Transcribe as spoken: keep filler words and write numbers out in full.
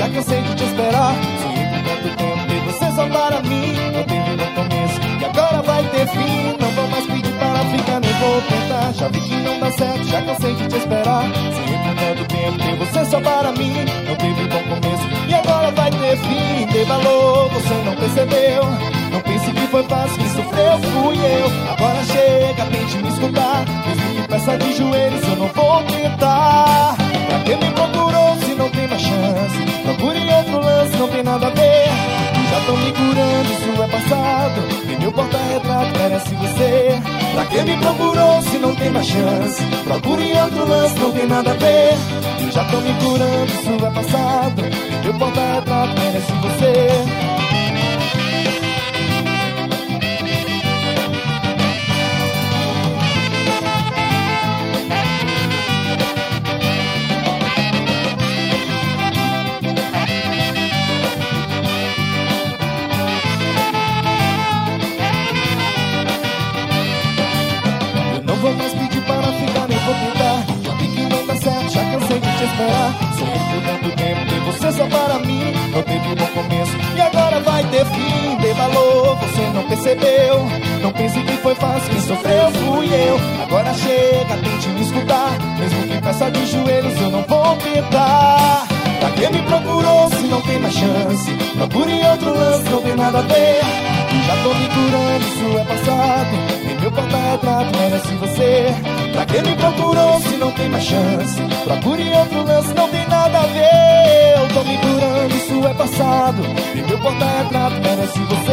já cansei de te esperar. Sonhei por tanto tempo ter você só para mim. Não teve no começo e agora vai ter fim. Não vou mais pedir para ficar, nem vou tentar. Já vi que não dá certo, já cansei de te esperar. Sonhei por tanto tempo ter você só para mim. Não teve bom começo e agora vai ter fim. Dei valor, você não percebeu. Não pense que foi fácil, quem sofreu fui eu. Agora chega, tente me escutar. Mesmo que peça de joelhos, eu não vou tentar. Pra quem me procurou se não tem mais chance? Procure outro lance, não tem nada a ver. Já tão me curando, isso é passado. E meu porta-retrato merece você. Pra quem me procurou se não tem mais chance? Procure outro lance, não tem nada a ver. Já tão me curando, isso é passado. E meu porta-retrato merece você. Não vou mais pedir para ficar, nem vou tentar. Já vi que não dá certo, já cansei de te esperar. Sonhei por tanto tempo ter você só para mim. Não teve bom começo e agora vai ter fim. Dei valor, você não percebeu. Não pense que foi fácil, quem sofreu fui eu. Agora chega, tente me escutar. Mesmo que peça de joelhos, eu não vou tentar. Pra quem me procurou se não tem mais chance? Procure outro lance, não tem nada a ver. Já tô me curando, isso é passado. E meu porta-retrato merece você. Pra quem me procurou se não tem mais chance? Procure outro lance, não tem nada a ver. Eu tô me curando, isso é passado. E meu porta-retrato merece você.